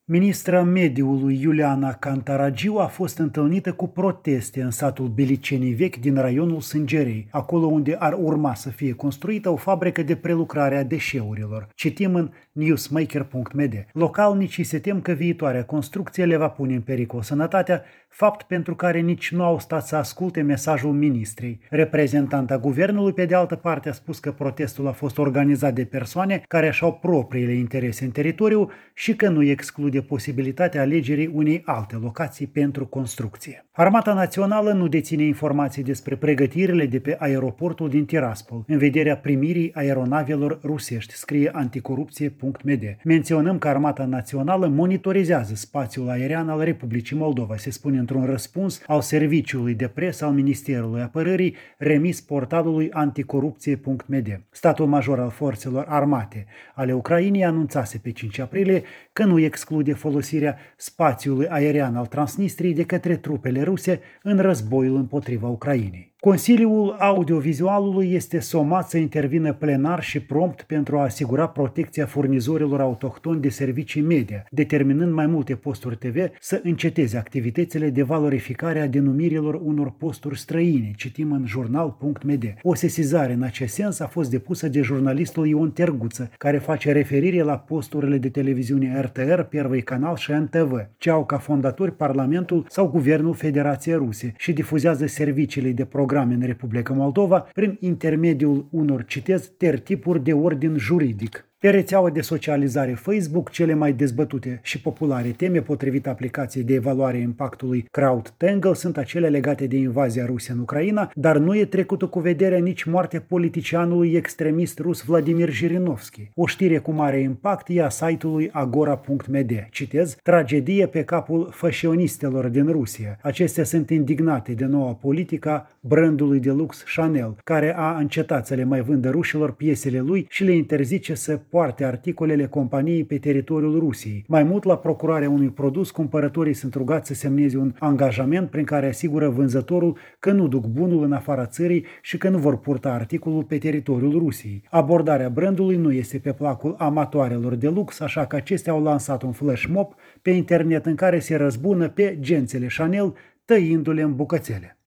Ministra mediului Iuliana Cantaragiu a fost întâlnită cu proteste în satul Bilicenii Vechi din raionul Sângerei, acolo unde ar urma să fie construită o fabrică de prelucrare a deșeurilor. Citim în newsmaker.md. Localnicii se tem că viitoarea construcție le va pune în pericol sănătatea, fapt pentru care nici nu au stat să asculte mesajul ministrei. Reprezentanta guvernului, pe de altă parte, a spus că protestul a fost organizat de persoane care își au propriile interese în teritoriu și că nu exclude posibilitatea alegerii unei alte locații pentru construcție. Armata Națională nu deține informații despre pregătirile de pe aeroportul din Tiraspol în vederea primirii aeronavelor rusești, scrie anticorupție.md. Menționăm că Armata Națională monitorizează spațiul aerian al Republicii Moldova, se spune într-un răspuns al serviciului de presă al Ministerului Apărării remis portalului anticorupție.md. Statul major al forțelor armate ale Ucrainei anunțase pe 5 aprilie că nu exclude folosirea spațiului aerian al Transnistriei de către trupele ruse în războiul împotriva Ucrainei. Consiliul Audiovizualului este somat să intervină plenar și prompt pentru a asigura protecția furnizorilor autohtoni de servicii media, determinând mai multe posturi TV să înceteze activitățile de valorificare a denumirilor unor posturi străine, citim în jurnal.md. O sesizare în acest sens a fost depusă de jurnalistul Ion Terguță, care face referire la posturile de televiziune RTR, Первый Canal și NTV, ce au ca fondatori Parlamentul sau Guvernul Federației Ruse și difuzează serviciile de programe în Republica Moldova prin intermediul unor, citez, tertipuri de ordin juridic. Pe rețeaua de socializare Facebook, cele mai dezbătute și populare teme potrivit aplicației de evaluare a impactului CrowdTangle sunt acele legate de invazia Rusiei în Ucraina, dar nu e trecută cu vederea nici moartea politicianului extremist rus Vladimir Jirinovski. O știre cu mare impact e a site-ului agora.md. Citez, tragedie pe capul fashionistelor din Rusia. Acestea sunt indignate de noua politică brandului de lux Chanel, care a încetat să le mai vândă rușilor piesele lui și le interzice să poarte articolele companiei pe teritoriul Rusiei. Mai mult, la procurarea unui produs, cumpărătorii sunt rugați să semneze un angajament prin care asigură vânzătorul că nu duc bunul în afara țării și că nu vor purta articolul pe teritoriul Rusiei. Abordarea brandului nu este pe placul amatoarelor de lux, așa că acestea au lansat un flash mob pe internet în care se răzbună pe gențele Chanel, tăindu-le în bucățele.